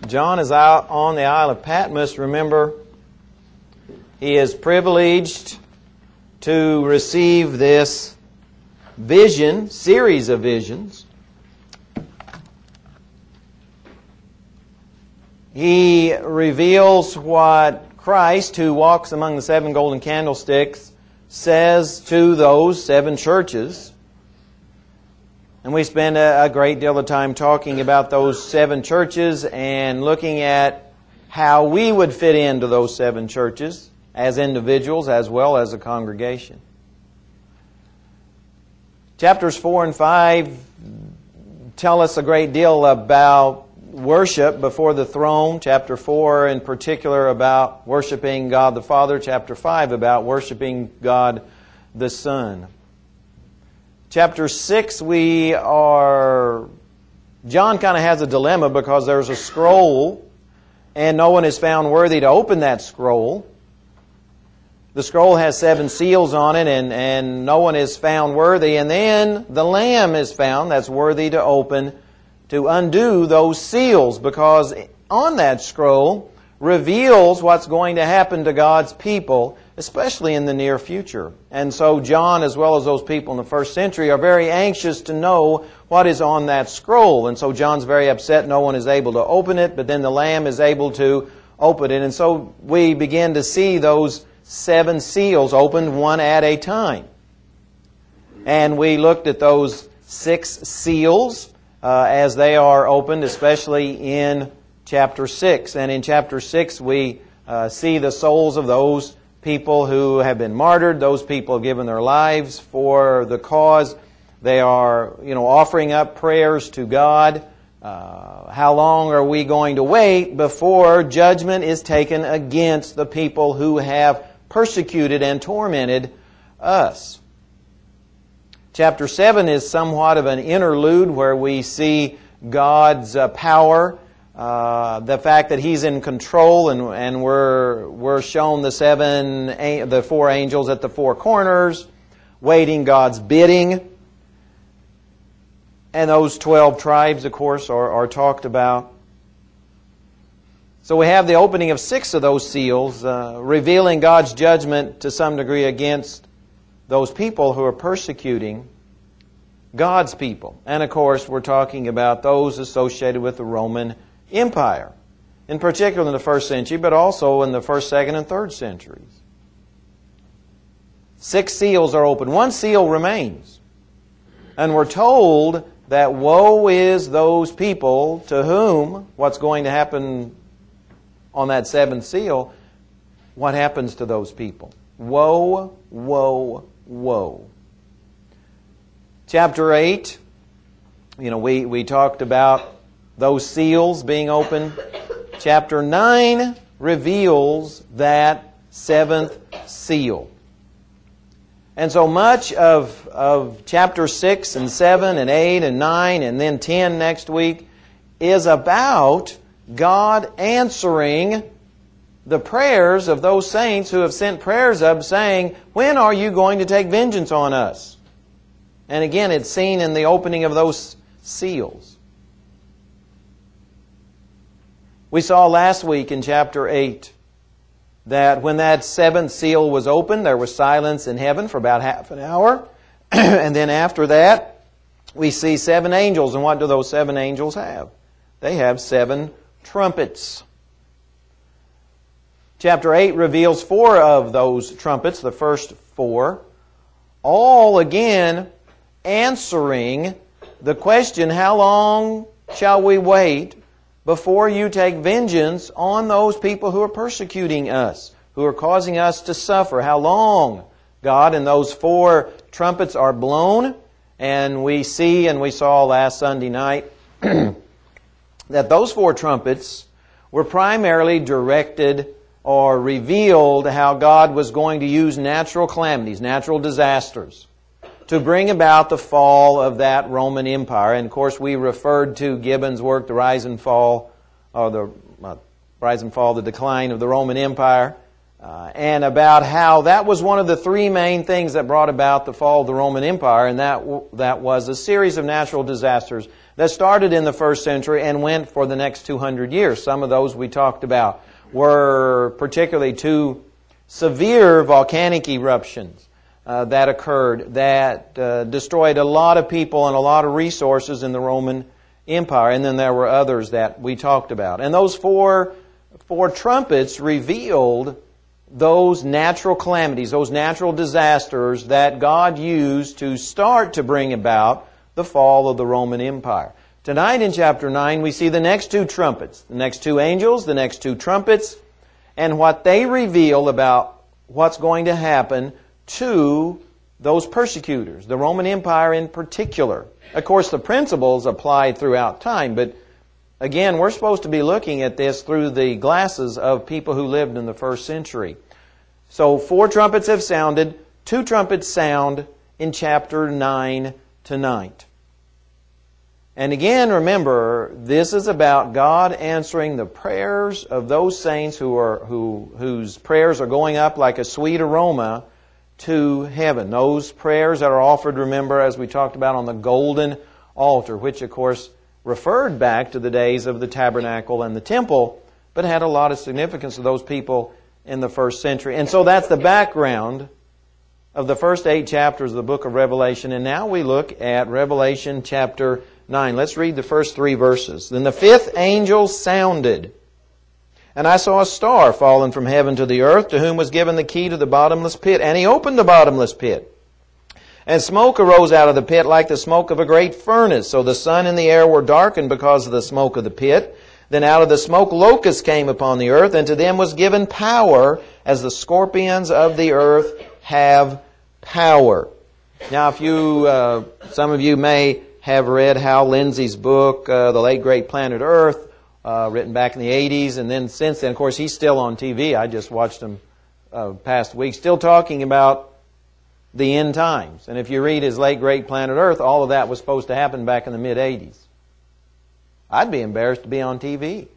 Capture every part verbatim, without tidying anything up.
John is out on the Isle of Patmos. Remember, he is privileged to receive this vision, series of visions. He reveals what Christ, who walks among the seven golden candlesticks, says to those seven churches. And we spend a, a great deal of time talking about those seven churches and looking at how we would fit into those seven churches as individuals as well as a congregation. Chapters four and five tell us a great deal about worship before the throne. Chapter four in particular about worshiping God the Father. Chapter five about worshiping God the Son. Chapter six, we are... John kind of has a dilemma because there's a scroll and no one is found worthy to open that scroll. The scroll has seven seals on it and, and no one is found worthy. And then the Lamb is found that's worthy to open, to undo those seals, because on that scroll reveals what's going to happen to God's people, especially in the near future. And so John, as well as those people in the first century, are very anxious to know what is on that scroll. And so John's very upset no one is able to open it, but then the Lamb is able to open it. And so we begin to see those seven seals opened one at a time. And we looked at those six seals uh, as they are opened, especially in chapter six. And in chapter six we uh, see the souls of those people who have been martyred. Those people have given their lives for the cause. They are, you know, offering up prayers to God. Uh, how long are we going to wait before judgment is taken against the people who have persecuted and tormented us? Chapter seven is somewhat of an interlude where we see God's uh, power. Uh, the fact that He's in control, and and we're we're shown the seven, the four angels at the four corners, waiting God's bidding, and those twelve tribes, of course, are are talked about. So we have the opening of six of those seals, uh, revealing God's judgment to some degree against those people who are persecuting God's people, and of course we're talking about those associated with the Roman Empire, in particular in the first century, but also in the first, second, and third centuries. Six seals are opened. One seal remains. And we're told that woe is those people to whom what's going to happen on that seventh seal. What happens to those people? Woe, woe, woe. Chapter eight, you know, we, we talked about those seals being opened. Chapter nine reveals that seventh seal. And so much of, of chapter six and seven and eight and nine and then ten next week is about God answering the prayers of those saints who have sent prayers up saying, when are you going to take vengeance on us? And again, it's seen in the opening of those seals. We saw last week in chapter eight that when that seventh seal was opened, there was silence in heaven for about half an hour. And then after that, we see seven angels. And what do those seven angels have? They have seven trumpets. Chapter eight reveals four of those trumpets, the first four, all again answering the question, how long shall we wait before you take vengeance on those people who are persecuting us, who are causing us to suffer? How long, God? And those four trumpets are blown. And we see, and we saw last Sunday night, that those four trumpets were primarily directed or revealed how God was going to use natural calamities, natural disasters, to bring about the fall of that Roman Empire. And of course we referred to Gibbon's work, The Rise and Fall, or the uh, Rise and Fall, The Decline of the Roman Empire. uh, and about how that was one of the three main things that brought about the fall of the Roman Empire, and that that was a series of natural disasters that started in the first century and went for the next two hundred years. Some of those we talked about were particularly two severe volcanic eruptions uh, that occurred that uh, destroyed a lot of people and a lot of resources in the Roman Empire. And then there were others that we talked about. And those four, four trumpets revealed those natural calamities, those natural disasters that God used to start to bring about the fall of the Roman Empire. Tonight in chapter nine we see the next two trumpets, the next two angels, the next two trumpets, and what they reveal about what's going to happen to those persecutors, the Roman Empire in particular. Of course, the principles applied throughout time, but again, we're supposed to be looking at this through the glasses of people who lived in the first century. So four trumpets have sounded, two trumpets sound in chapter nine tonight. And again, remember, this is about God answering the prayers of those saints who are who whose prayers are going up like a sweet aroma to heaven. Those prayers that are offered, remember, as we talked about, on the golden altar, which of course referred back to the days of the tabernacle and the temple, but had a lot of significance to those people in the first century. And so that's the background of the first eight chapters of the book of Revelation. And now we look at Revelation chapter nine. Let's read the first three verses. Then the fifth angel sounded, and I saw a star fallen from heaven to the earth, to whom was given the key to the bottomless pit. And he opened the bottomless pit. And smoke arose out of the pit like the smoke of a great furnace. So the sun and the air were darkened because of the smoke of the pit. Then out of the smoke locusts came upon the earth, and to them was given power, as the scorpions of the earth have power. Now, if you, uh, some of you may have read Hal Lindsey's book, uh, The Late Great Planet Earth, uh, written back in the eighties, and then since then, of course, he's still on T V. I just watched him uh, past week, still talking about the end times. And if you read his Late Great Planet Earth, all of that was supposed to happen back in the mid-eighties. I'd be embarrassed to be on T V.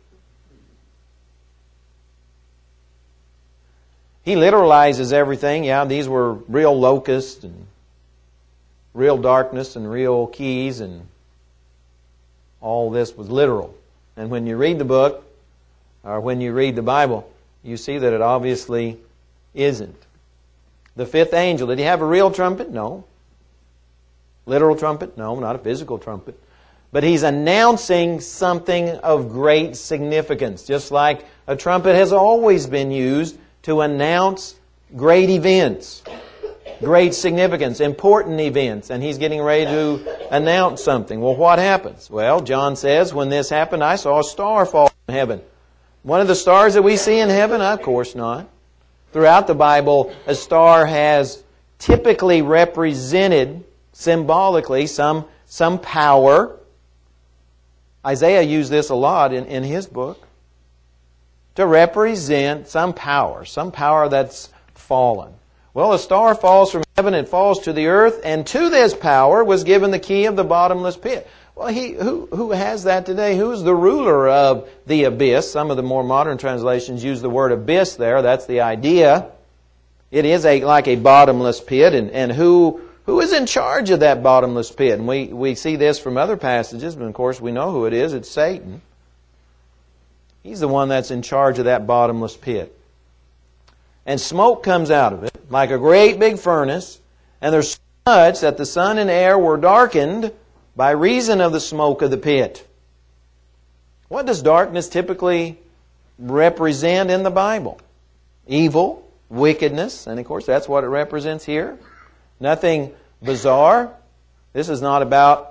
He literalizes everything. Yeah, these were real locusts and real darkness and real keys, and all this was literal. And when you read the book, or when you read the Bible, you see that it obviously isn't. The fifth angel, did he have a real trumpet? No. Literal trumpet? No, not a physical trumpet. But he's announcing something of great significance, just like a trumpet has always been used to announce great events, great significance, important events. And he's getting ready to announce something. Well, what happens? Well, John says, when this happened, I saw a star fall from heaven. One of the stars that we see in heaven? Of course not. Throughout the Bible, a star has typically represented symbolically some, some power. Isaiah used this a lot in, in his book. To represent some power, some power that's fallen. Well, a star falls from heaven and falls to the earth, and to this power was given the key of the bottomless pit. Well, he who who has that today? Who's the ruler of the abyss? Some of the more modern translations use the word abyss there. That's the idea. It is a like a bottomless pit, and, and who who is in charge of that bottomless pit? And we, we see this from other passages, but of course we know who it is. It's Satan. He's the one that's in charge of that bottomless pit. And smoke comes out of it like a great big furnace, and there's so much that the sun and air were darkened by reason of the smoke of the pit. What does darkness typically represent in the Bible? Evil, wickedness, and of course that's what it represents here. Nothing bizarre. This is not about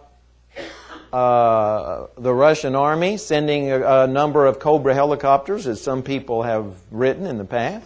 uh, the Russian army sending a, a number of Cobra helicopters, as some people have written in the past.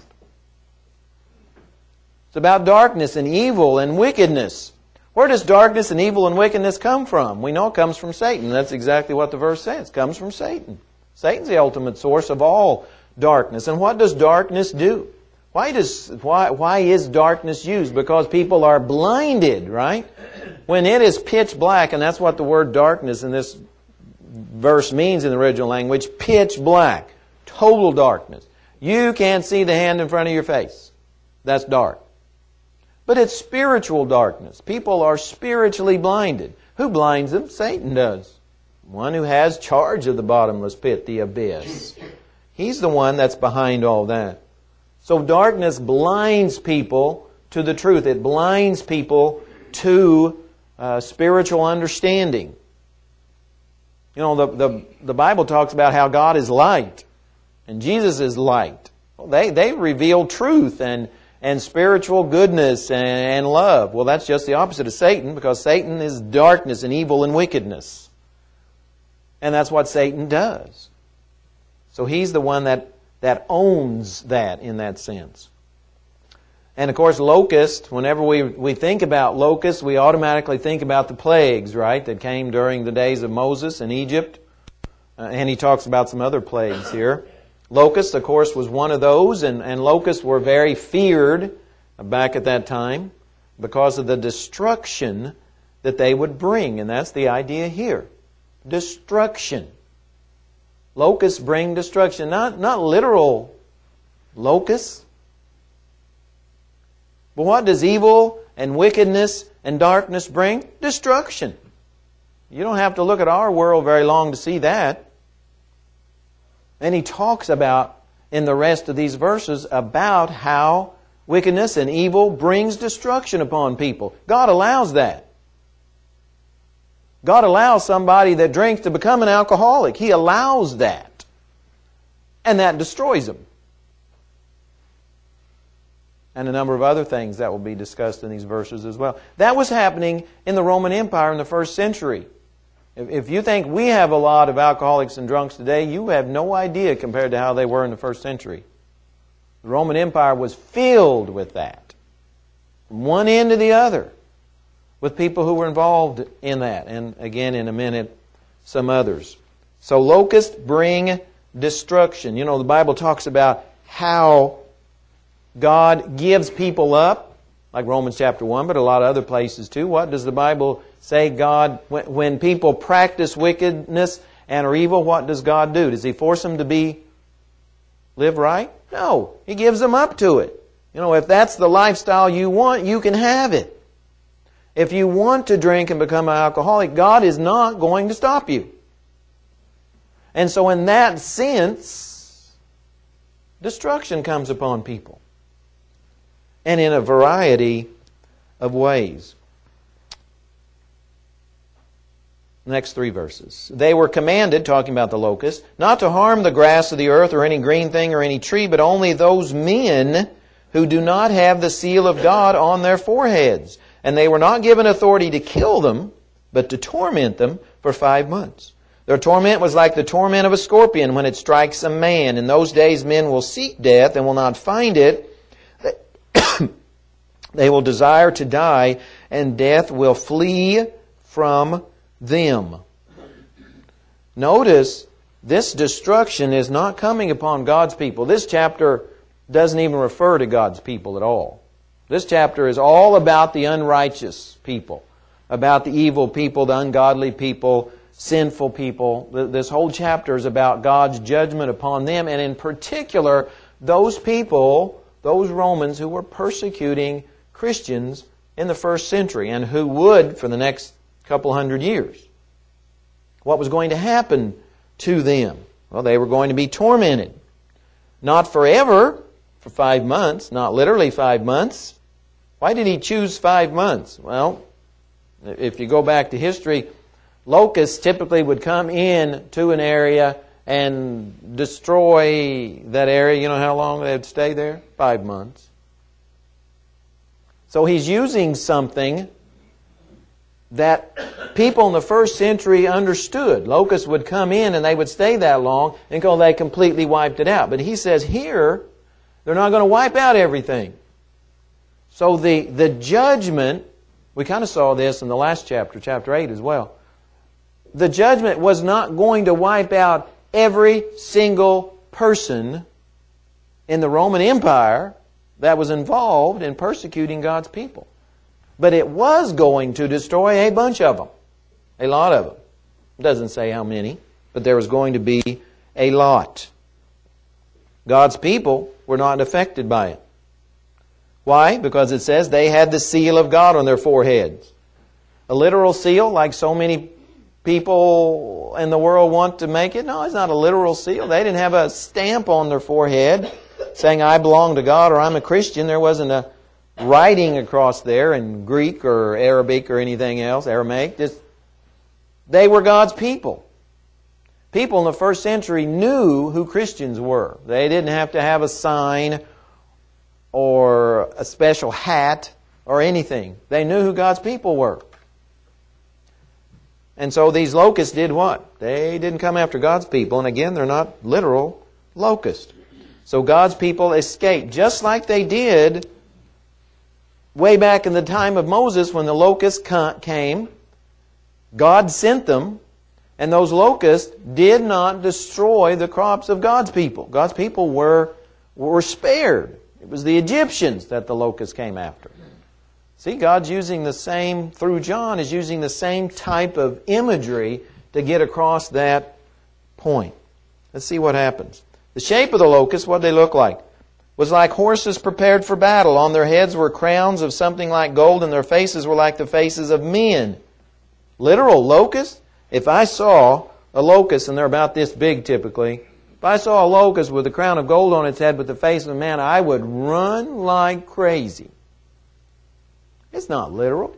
It's about darkness and evil and wickedness. Where does darkness and evil and wickedness come from? We know it comes from Satan. That's exactly what the verse says. It comes from Satan. Satan's the ultimate source of all darkness. And what does darkness do? Why does why why is darkness used? Because people are blinded, right? When it is pitch black, and that's what the word darkness in this verse means in the original language, pitch black, total darkness. You can't see the hand in front of your face. That's dark. But it's spiritual darkness. People are spiritually blinded. Who blinds them? Satan does. One who has charge of the bottomless pit, the abyss. He's the one that's behind all that. So darkness blinds people to the truth. It blinds people to uh, spiritual understanding. You know, the, the, the Bible talks about how God is light and Jesus is light. Well, they, they reveal truth and, and spiritual goodness and, and love. Well, that's just the opposite of Satan, because Satan is darkness and evil and wickedness. And that's what Satan does. So he's the one that, that owns that in that sense. And of course, locust, whenever we, we think about locusts, we automatically think about the plagues, right, that came during the days of Moses in Egypt. Uh, and he talks about some other plagues here. Locust, of course, was one of those, and, and locusts were very feared back at that time because of the destruction that they would bring. And that's the idea here. Destruction. Locusts bring destruction. Not, not literal locusts. But what does evil and wickedness and darkness bring? Destruction. You don't have to look at our world very long to see that. And he talks about, in the rest of these verses, about how wickedness and evil brings destruction upon people. God allows that. God allows somebody that drinks to become an alcoholic. He allows that. And that destroys them. And a number of other things that will be discussed in these verses as well. That was happening in the Roman Empire in the first century. If you think we have a lot of alcoholics and drunks today, you have no idea compared to how they were in the first century. The Roman Empire was filled with that. From one end to the other. With people who were involved in that. And again, in a minute, some others. So locusts bring destruction. You know, the Bible talks about how God gives people up, like Romans chapter one, but a lot of other places too. What does the Bible say? God, when people practice wickedness and are evil, what does God do? Does He force them to be, live right? No. He gives them up to it. You know, if that's the lifestyle you want, you can have it. If you want to drink and become an alcoholic, God is not going to stop you. And so in that sense, destruction comes upon people. And in a variety of ways. Next three verses. They were commanded, talking about the locust, not to harm the grass of the earth or any green thing or any tree, but only those men who do not have the seal of God on their foreheads. And they were not given authority to kill them, but to torment them for five months. Their torment was like the torment of a scorpion when it strikes a man. In those days men will seek death and will not find it. They will desire to die, and death will flee from them. Notice, this destruction is not coming upon God's people. This chapter doesn't even refer to God's people at all. This chapter is all about the unrighteous people, about the evil people, the ungodly people, sinful people. This whole chapter is about God's judgment upon them, and in particular, those people, those Romans who were persecuting Christians in the first century and who would for the next couple hundred years. What was going to happen to them? Well, they were going to be tormented. Not forever, for five months, not literally five months. Why did He choose five months? Well, if you go back to history, locusts typically would come in to an area and destroy that area. You know how long they'd stay there? Five months. So He's using something that people in the first century understood. Locusts would come in and they would stay that long until they completely wiped it out. But He says here, they're not going to wipe out everything. So the, the judgment, we kind of saw this in the last chapter, chapter eight as well. The judgment was not going to wipe out every single person in the Roman Empire that was involved in persecuting God's people. But it was going to destroy a bunch of them. A lot of them. It doesn't say how many, but there was going to be a lot. God's people were not affected by it. Why? Because it says they had the seal of God on their foreheads. A literal seal, like so many people in the world want to make it? No, it's not a literal seal. They didn't have a stamp on their forehead saying, I belong to God or I'm a Christian. There wasn't a writing across there in Greek or Arabic or anything else, Aramaic. Just, they were God's people. People in the first century knew who Christians were. They didn't have to have a sign or a special hat or anything. They knew who God's people were. And so these locusts did what? They didn't come after God's people. And again, they're not literal locusts. So God's people escaped, just like they did way back in the time of Moses when the locusts came. God sent them, and those locusts did not destroy the crops of God's people. God's people were, were spared. It was the Egyptians that the locusts came after. See, God's using the same, through John, is using the same type of imagery to get across that point. Let's see what happens. The shape of the locusts, what they look like, was like horses prepared for battle. On their heads were crowns of something like gold, and their faces were like the faces of men. Literal locusts? If I saw a locust, and they're about this big typically, if I saw a locust with a crown of gold on its head with the face of a man, I would run like crazy. It's not literal.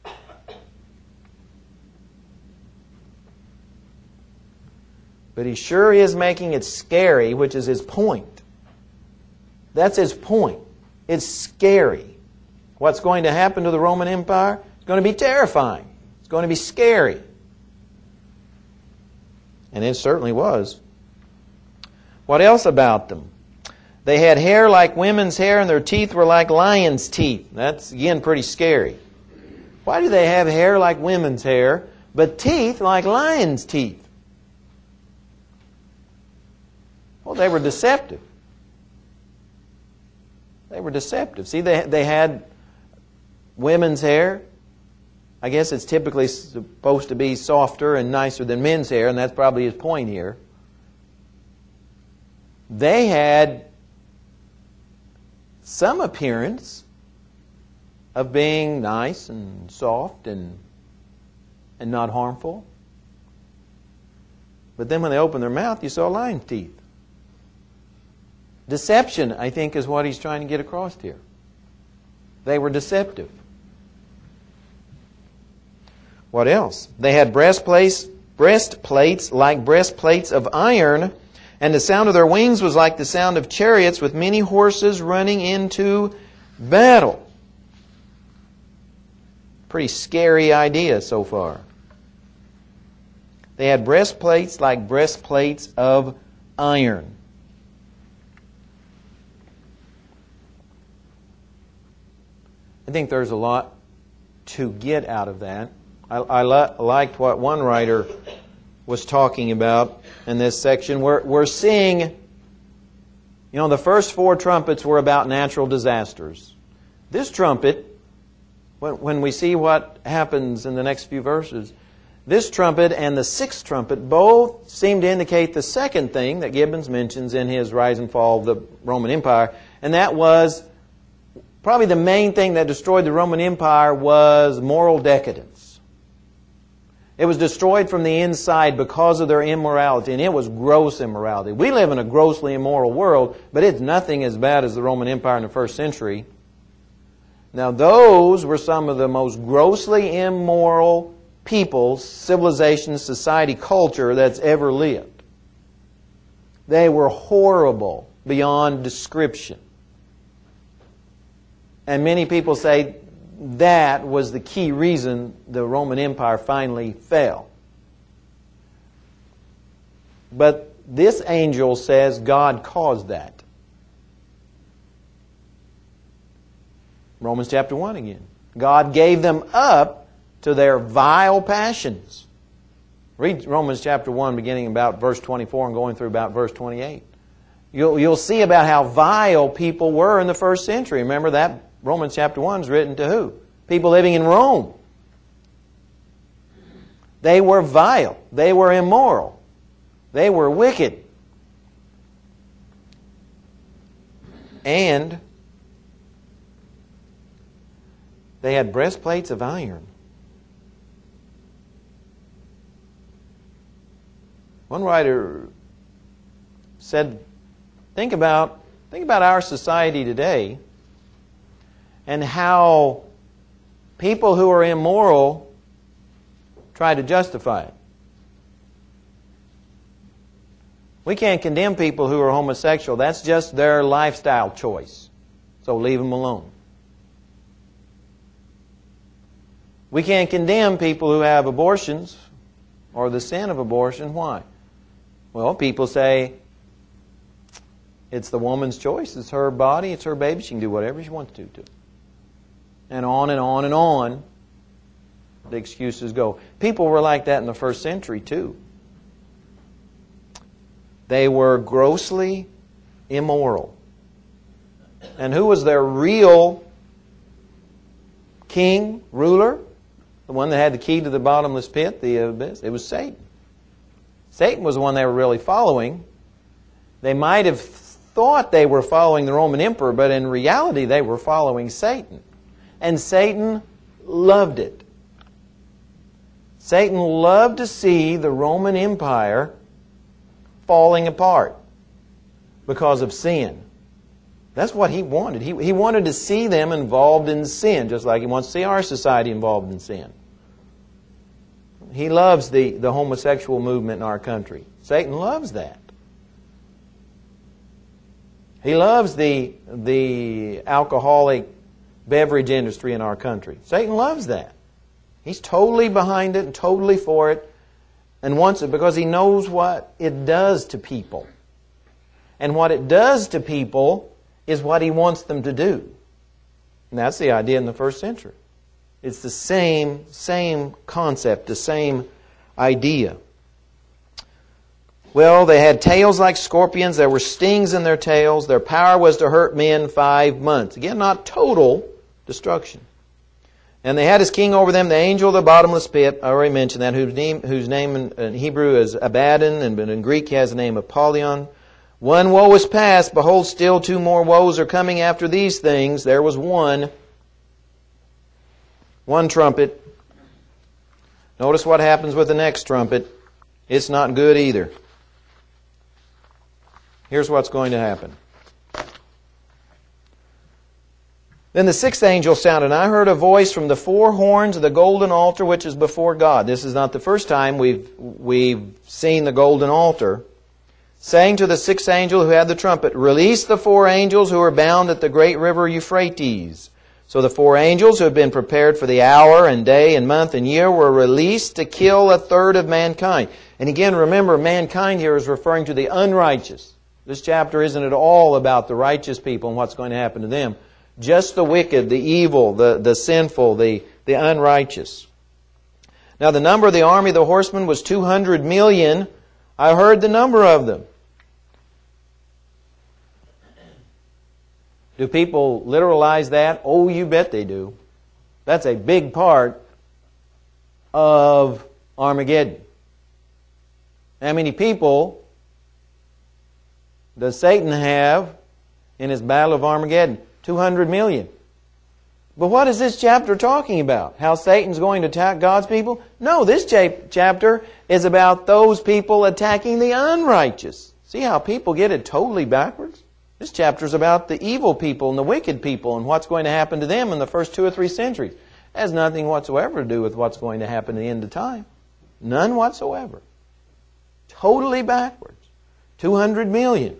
But he sure is making it scary, which is his point. That's his point. It's scary. What's going to happen to the Roman Empire? It's going to be terrifying. It's going to be scary. And it certainly was. What else about them? They had hair like women's hair, and their teeth were like lions' teeth. That's, again, pretty scary. Why do they have hair like women's hair, but teeth like lions' teeth? Well, they were deceptive. They were deceptive. See, they, they had women's hair. I guess it's typically supposed to be softer and nicer than men's hair, and that's probably his point here. They had some appearance of being nice and soft and, and not harmful. But then when they opened their mouth, you saw lion teeth. Deception, I think, is what he's trying to get across here. They were deceptive. What else? They had breastplates, breastplates like breastplates of iron, and the sound of their wings was like the sound of chariots with many horses running into battle. Pretty scary idea so far. They had breastplates like breastplates of iron. I think there's a lot to get out of that. I, I li- liked what one writer was talking about in this section. We're, we're seeing, you know, the first four trumpets were about natural disasters. This trumpet, when, when we see what happens in the next few verses, this trumpet and the sixth trumpet both seem to indicate the second thing that Gibbons mentions in his Rise and Fall of the Roman Empire, and that was probably the main thing that destroyed the Roman Empire was moral decadence. It was destroyed from the inside because of their immorality, and it was gross immorality. We live in a grossly immoral world, but it's nothing as bad as the Roman Empire in the first century. Now, those were some of the most grossly immoral people, civilization, society, culture that's ever lived. They were horrible beyond description. And many people say that was the key reason the Roman Empire finally fell. But this angel says God caused that. Romans chapter one again. God gave them up to their vile passions. Read Romans chapter one beginning about verse twenty-four and going through about verse twenty-eight. You'll, you'll see about how vile people were in the first century. Remember that Romans chapter one is written to who? People living in Rome. They were vile. They were immoral. They were wicked. And they had breastplates of iron. One writer said, think about, think about our society today and how people who are immoral try to justify it. We can't condemn people who are homosexual. That's just their lifestyle choice. So leave them alone. We can't condemn people who have abortions or the sin of abortion. Why? Well, people say it's the woman's choice. It's her body. It's her baby. She can do whatever she wants to do. And on and on and on the excuses go. People were like that in the first century too. They were grossly immoral. And who was their real king, ruler? The one that had the key to the bottomless pit, the abyss? It was Satan. Satan was the one they were really following. They might have thought they were following the Roman emperor, but in reality they were following Satan. And Satan loved it. Satan loved to see the Roman Empire falling apart because of sin. That's what he wanted. He, he wanted to see them involved in sin, just like he wants to see our society involved in sin. He loves the, the homosexual movement in our country. Satan loves that. He loves the, the alcoholic beverage industry in our country. Satan loves that. He's totally behind it and totally for it and wants it because he knows what it does to people. And what it does to people is what he wants them to do. And that's the idea in the first century. It's the same, same concept, the same idea. Well, they had tails like scorpions. There were stings in their tails. Their power was to hurt men five months. Again, not total destruction. And they had his king over them, the angel of the bottomless pit. I already mentioned that, whose name, whose name in, in Hebrew is Abaddon, and in Greek he has the name Apollyon. One woe is past. Behold, still two more woes are coming after these things. There was one. One trumpet. Notice what happens with the next trumpet. It's not good either. Here's what's going to happen. Then the sixth angel sounded, and I heard a voice from the four horns of the golden altar which is before God. This is not the first time we've, we've seen the golden altar. Saying to the sixth angel who had the trumpet, release the four angels who are bound at the great river Euphrates. So the four angels who had been prepared for the hour and day and month and year were released to kill a third of mankind. And again, remember, mankind here is referring to the unrighteous. This chapter isn't at all about the righteous people and what's going to happen to them. Just the wicked, the evil, the, the sinful, the, the unrighteous. Now the number of the army of the horsemen was two hundred million. I heard the number of them. Do people literalize that? Oh, you bet they do. That's a big part of Armageddon. How many people does Satan have in his battle of Armageddon? two hundred million. But what is this chapter talking about? How Satan's going to attack God's people? No, this chapter is about those people attacking the unrighteous. See how people get it totally backwards? This chapter is about the evil people and the wicked people and what's going to happen to them in the first two or three centuries. It has nothing whatsoever to do with what's going to happen at the end of time. None whatsoever. Totally backwards. two hundred million.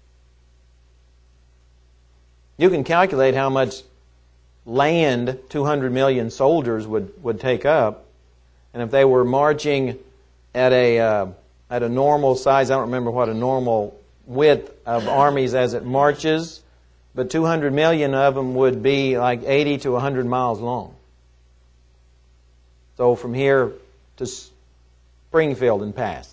You can calculate how much land two hundred million soldiers would, would take up. And if they were marching at a, uh, at a normal size, I don't remember what a normal width of armies as it marches, but two hundred million of them would be like eighty to one hundred miles long. So from here to Springfield and past.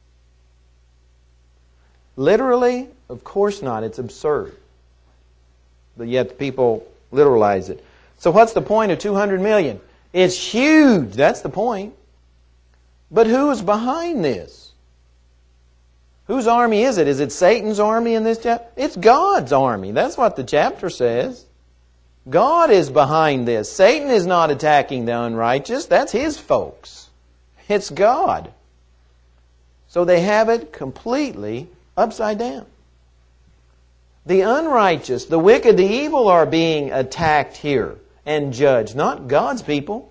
Literally, of course not. It's absurd. But yet people literalize it. So what's the point of two hundred million? It's huge. That's the point. But who is behind this? Whose army is it? Is it Satan's army in this chapter? It's God's army. That's what the chapter says. God is behind this. Satan is not attacking the unrighteous. That's his folks. It's God. So they have it completely upside down. The unrighteous, the wicked, the evil are being attacked here and judged, not God's people.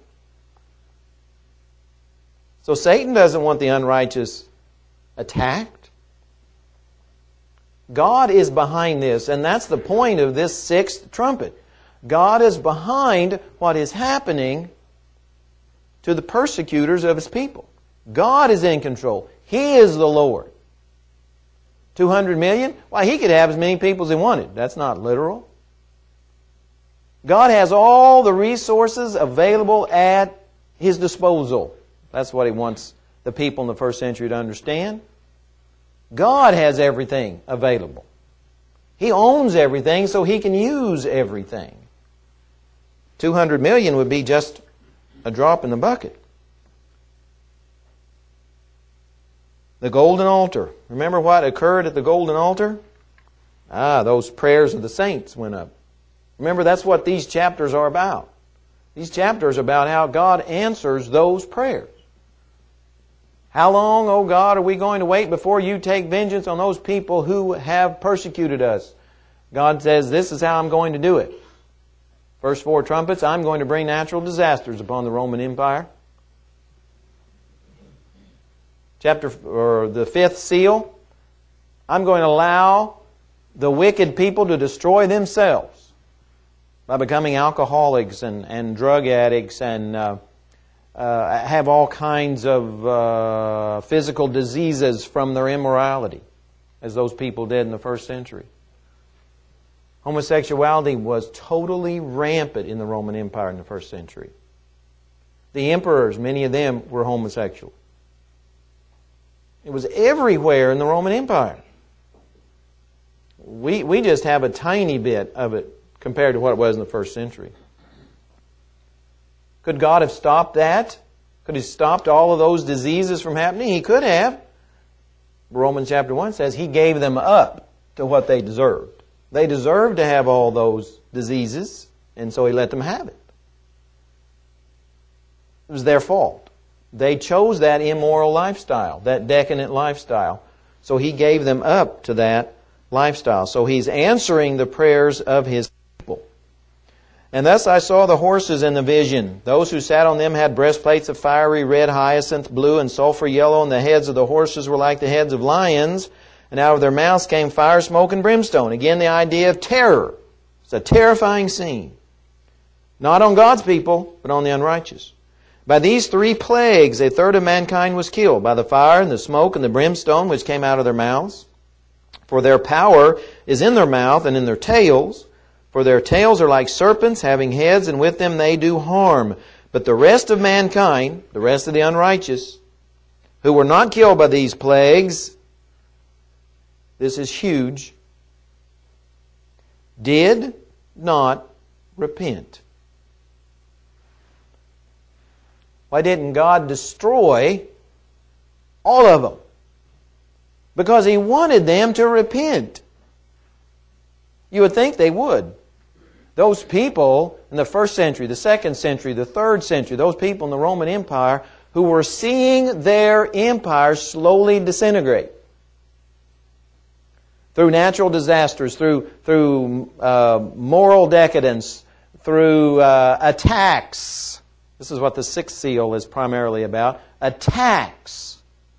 So Satan doesn't want the unrighteous attacked. God is behind this, and that's the point of this sixth trumpet. God is behind what is happening to the persecutors of His people. God is in control. He is the Lord. two hundred million? Why, He could have as many people as He wanted. That's not literal. God has all the resources available at His disposal. That's what He wants the people in the first century to understand. God has everything available. He owns everything, so He can use everything. two hundred million would be just a drop in the bucket. The golden altar. Remember what occurred at the golden altar? Ah, those prayers of the saints went up. Remember, that's what these chapters are about. These chapters are about how God answers those prayers. How long, O God, are we going to wait before You take vengeance on those people who have persecuted us? God says, this is how I'm going to do it. First four trumpets, I'm going to bring natural disasters upon the Roman Empire. Chapter, or the fifth seal, I'm going to allow the wicked people to destroy themselves by becoming alcoholics and, and drug addicts and uh, uh, have all kinds of uh, physical diseases from their immorality, as those people did in the first century. Homosexuality was totally rampant in the Roman Empire in the first century. The emperors, many of them were homosexual. It was everywhere in the Roman Empire. We, we just have a tiny bit of it compared to what it was in the first century. Could God have stopped that? Could He have stopped all of those diseases from happening? He could have. Romans chapter one says He gave them up to what they deserved. They deserved to have all those diseases, and so He let them have it. It was their fault. They chose that immoral lifestyle, that decadent lifestyle. So He gave them up to that lifestyle. So He's answering the prayers of His people. And thus I saw the horses in the vision. Those who sat on them had breastplates of fiery red, hyacinth blue, and sulfur yellow, and the heads of the horses were like the heads of lions, and out of their mouths came fire, smoke, and brimstone. Again, the idea of terror. It's a terrifying scene. Not on God's people, but on the unrighteous. By these three plagues, a third of mankind was killed, by the fire and the smoke and the brimstone which came out of their mouths. For their power is in their mouth and in their tails. For their tails are like serpents, having heads, and with them they do harm. But the rest of mankind, the rest of the unrighteous, who were not killed by these plagues, this is huge, did not repent. Why didn't God destroy all of them? Because He wanted them to repent. You would think they would. Those people in the first century, the second century, the third century, those people in the Roman Empire who were seeing their empire slowly disintegrate through natural disasters, through, through uh, moral decadence, through uh, attacks. This is what the sixth seal is primarily about. Attacks.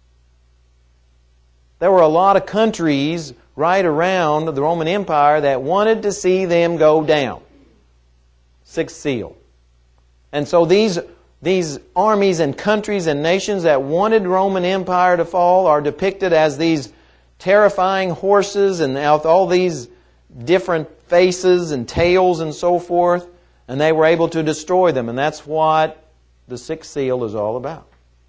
There were a lot of countries right around the Roman Empire that wanted to see them go down. Sixth seal. And so these, these armies and countries and nations that wanted Roman Empire to fall are depicted as these terrifying horses and all these different faces and tails and so forth. And they were able to destroy them. And that's what the sixth seal is all about.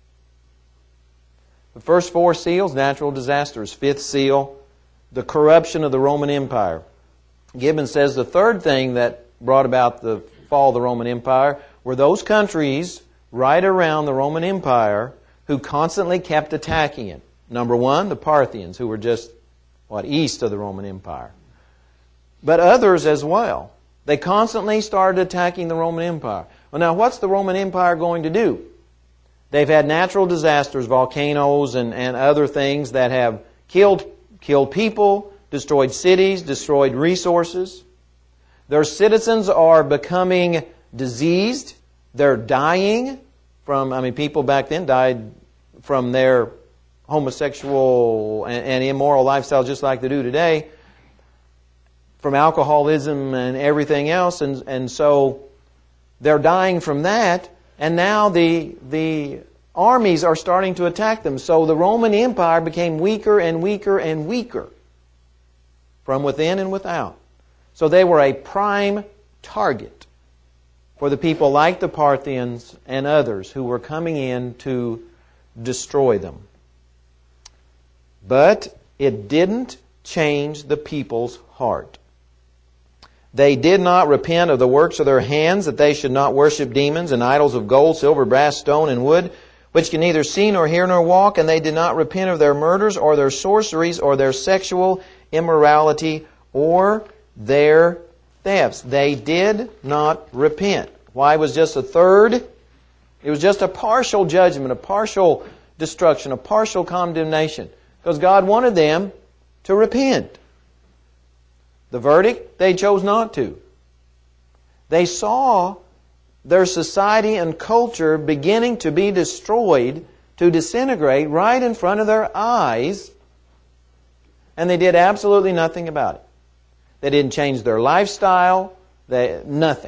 The first four seals, natural disasters. Fifth seal, the corruption of the Roman Empire. Gibbon says the third thing that brought about the fall of the Roman Empire were those countries right around the Roman Empire who constantly kept attacking it. Number one, the Parthians, who were just, what, east of the Roman Empire. But others as well. They constantly started attacking the Roman Empire. Well, now, what's the Roman Empire going to do? They've had natural disasters, volcanoes and, and other things that have killed, killed people, destroyed cities, destroyed resources. Their citizens are becoming diseased. They're dying from, I mean, people back then died from their homosexual and, and immoral lifestyle just like they do today, from alcoholism and everything else. And, and so they're dying from that. And now the, the armies are starting to attack them. So the Roman Empire became weaker and weaker and weaker from within and without. So they were a prime target for the people like the Parthians and others who were coming in to destroy them. But it didn't change the people's heart. They did not repent of the works of their hands, that they should not worship demons and idols of gold, silver, brass, stone, and wood, which can neither see nor hear nor walk. And they did not repent of their murders or their sorceries or their sexual immorality or their thefts. They did not repent. Why? It was just a third. It was just a partial judgment, a partial destruction, a partial condemnation. Because God wanted them to repent. The verdict, they chose not to. They saw their society and culture beginning to be destroyed, to disintegrate right in front of their eyes, and they did absolutely nothing about it. They didn't change their lifestyle, they, nothing.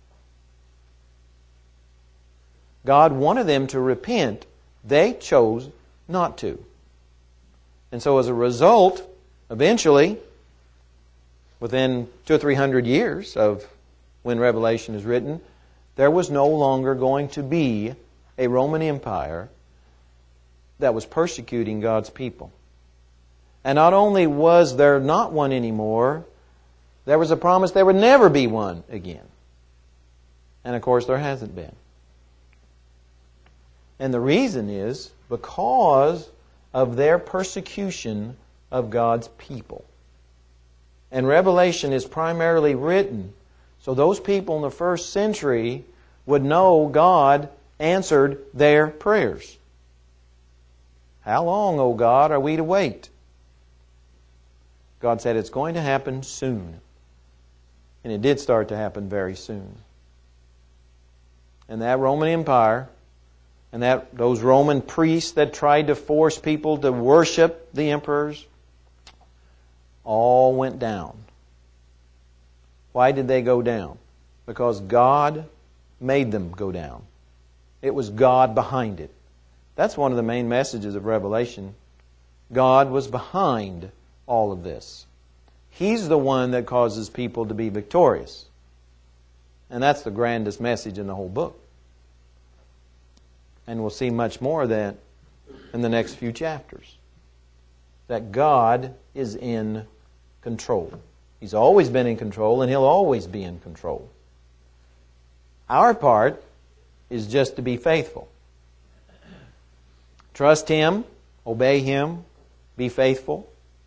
God wanted them to repent. They chose not to. And so as a result, eventually, within two or three hundred years of when Revelation is written, there was no longer going to be a Roman Empire that was persecuting God's people. And not only was there not one anymore, there was a promise there would never be one again. And of course there hasn't been. And the reason is because of their persecution of God's people. And Revelation is primarily written so those people in the first century would know God answered their prayers. How long, O God, are we to wait? God said it's going to happen soon. And it did start to happen very soon. And that Roman Empire and that those Roman priests that tried to force people to worship the emperors all went down. Why did they go down? Because God made them go down. It was God behind it. That's one of the main messages of Revelation. God was behind all of this. He's the one that causes people to be victorious. And that's the grandest message in the whole book. And we'll see much more of that in the next few chapters. That God is in control. He's always been in control, and He'll always be in control. Our part is just to be faithful. Trust Him, obey Him, be faithful.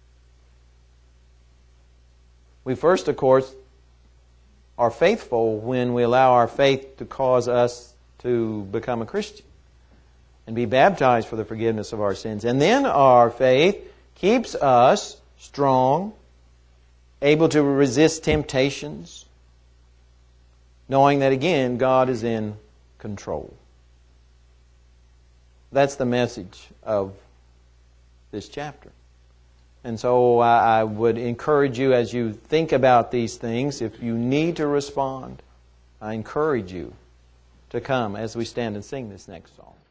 We first, of course, are faithful when we allow our faith to cause us to become a Christian and be baptized for the forgiveness of our sins. And then our faith keeps us strong, able to resist temptations, knowing that, again, God is in control. That's the message of this chapter. And so I, I would encourage you, as you think about these things, if you need to respond, I encourage you to come as we stand and sing this next song.